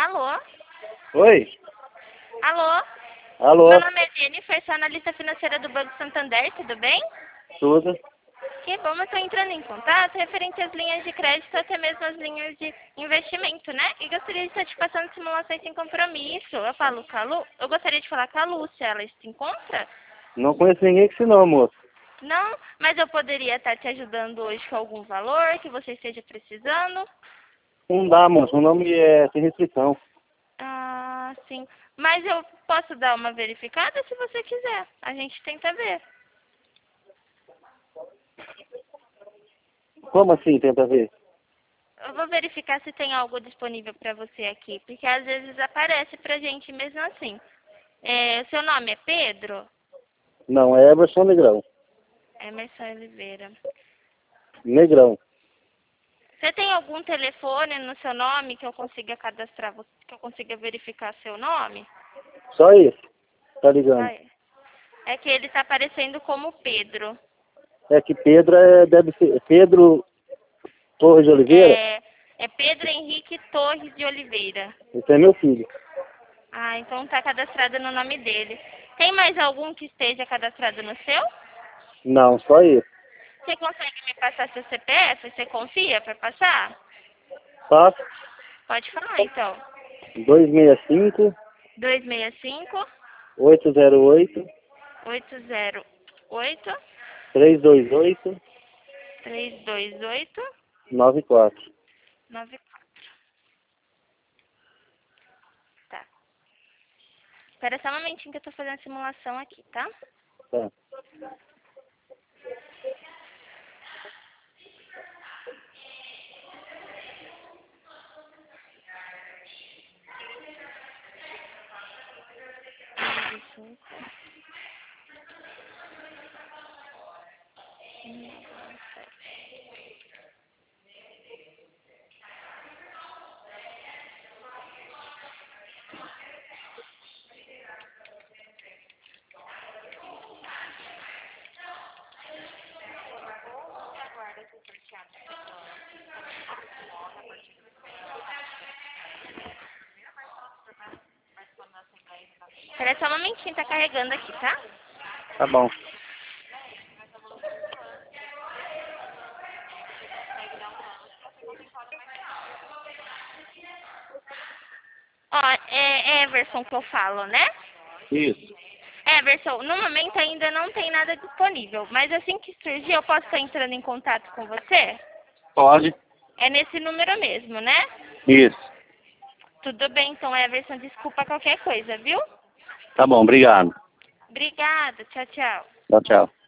Alô? Oi? Alô? Alô? Meu nome é Jennifer, sou analista financeira do Banco Santander, tudo bem? Tudo? Que bom, eu estou entrando em contato referente às linhas de crédito, até mesmo as linhas de investimento, né? E gostaria de estar te passando simulações sem compromisso. Eu gostaria de falar com a Lúcia, ela se encontra? Não conheço ninguém com esse nome, moço. Não, mas eu poderia estar te ajudando hoje com algum valor que você esteja precisando. Não dá, moço. O nome é sem restrição. Ah, sim. Mas eu posso dar uma verificada se você quiser. A gente tenta ver. Como assim, tenta ver? Eu vou verificar se tem algo disponível para você aqui, porque às vezes aparece pra gente mesmo assim. Seu nome é Pedro? Não, é Everson Negrão. Emerson Oliveira. Negrão. Você tem algum telefone no seu nome que eu consiga cadastrar, que eu consiga verificar seu nome? Só isso. Tá ligando. É que ele está aparecendo como Pedro. É que Pedro deve ser Pedro Torres de Oliveira? É Pedro Henrique Torres de Oliveira. Esse é meu filho. Ah, então está cadastrado no nome dele. Tem mais algum que esteja cadastrado no seu? Não, só isso. Você consegue me passar seu CPF? Você confia para passar? Passo Pode falar, então. 265 265 808 808 328 328 94. 94. Tá. Espera só um momentinho que eu tô fazendo a simulação aqui, tá? Tá. Espera só um momentinho, tá carregando aqui, tá? Tá bom. Ó, é Everson que eu falo, né? Isso. Everson, no momento ainda não tem nada disponível, mas assim que surgir eu posso estar entrando em contato com você? Pode. É nesse número mesmo, né? Isso. Tudo bem, então, Everson, desculpa qualquer coisa, viu? Tá bom, obrigado. Obrigada, tchau, tchau. Tchau, tchau.